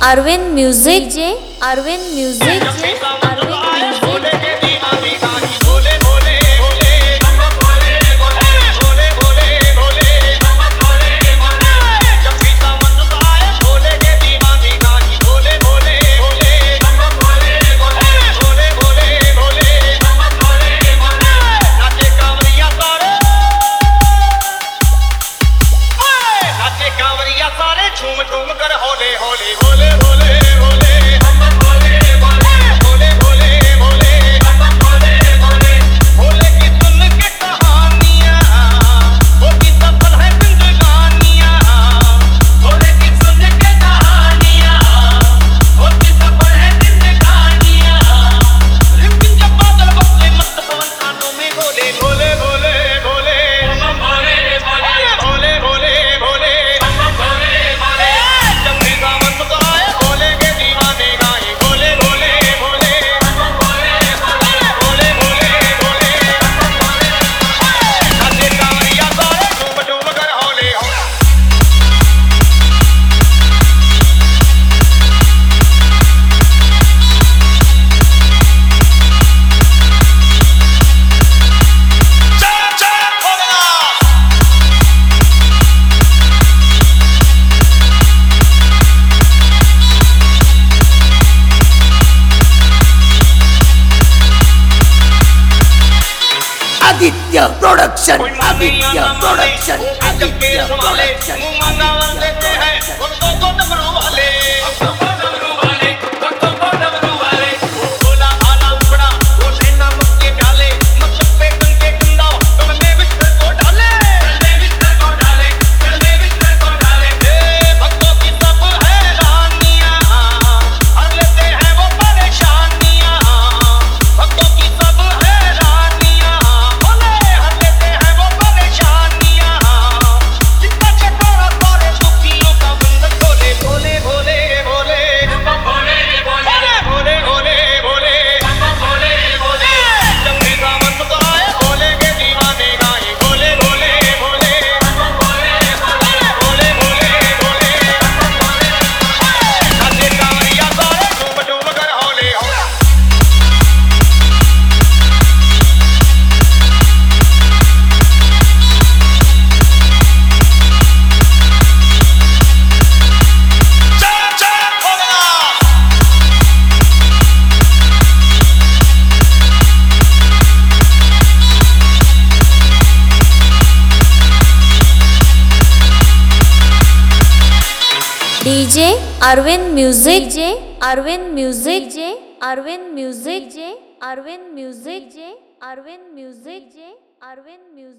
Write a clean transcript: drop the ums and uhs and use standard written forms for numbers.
Arvind music J Arvind music J Arvind झूम झूम कर होले होले होले होले होले होले होले होले होले होले की सुन के कहानियां होती सफल है जिंदगानियां होले की सुन के कहानियां होती सफल है जिंदगानियां रिमझिम जब बादल बरसे मस्त पवन कानों में बोले बोले बोले बोले बोले बोले बोले Aditya production Aditya production Aditya production DJ Arvind music J Arvind music J Arvind music J Arvind music J Arvind music J Arvind music